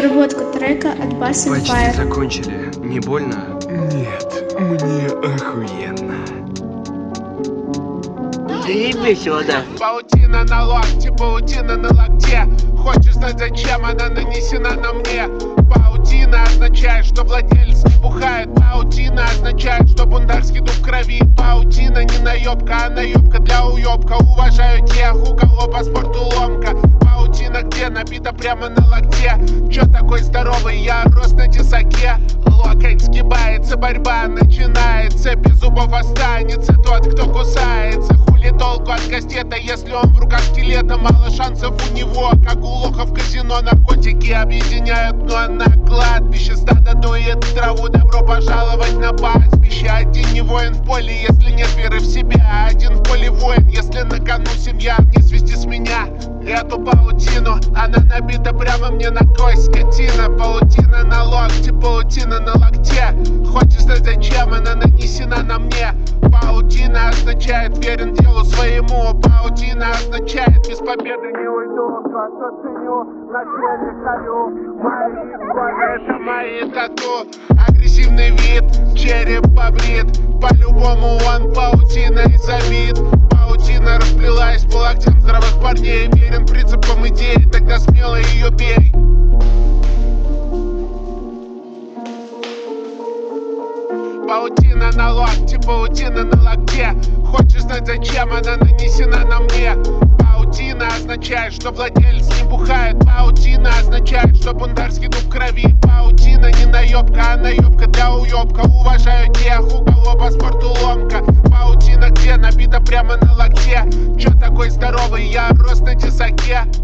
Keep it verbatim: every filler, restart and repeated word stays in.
Обработка трека от Bass and Почти Fire. закончили. Не больно? Нет, мне охуенно. Заебись его, да. Паутина на локте, паутина на локте. Хочешь знать, зачем она нанесена на мне? Паутина означает, что владелец не бухает. Паутина означает, что бунтарский дух в крови. Паутина не наебка, а наебка для уебка. Уважаю тех, у кого по спорту ломка. Паутина где набита прямо на локте. Чё такой здоровый, я рост на тесаке. Локоть сгибается, борьба начинается. Без зубов останется тот, кто кусается. Хули толку от кастета, если он в руках скелета? Мало шансов у него, как у лоха в казино. Наркотики объединяют, но на кладбище стадо дует траву. Добро пожаловать на пастбище. Один не воин в поле, если нет веры в себя. Один в поле воин, если на кону семья. Не свисти с меня эту паутину, она набита прямо мне на кость, скотина. Паутина на локте, паутина на локте. Хочешь знать, зачем она нанесена на мне? Паутина означает верен делу своему. Паутина означает без победы не уйду. То, что ценю, на теле харю. Мои годы — это мои тату. Агрессивный вид, череп побрит. По-любому он паутиной забит. Паутина расплелась по локтям здравых парней. Верен принципам идеи, тогда смело ее бей. Паутина на локте, паутина на локте. Хочешь знать, зачем она нанесена на мне? Паутина означает, что владелец не бухает. Паутина означает, что бунтарский дух в крови. Паутина не наебка, а наебка для уебка. Уважаю тех, у кого по спорту ломка. Паутина где набита прямо на локте. Чё такой здоровый, я рост на тесаке.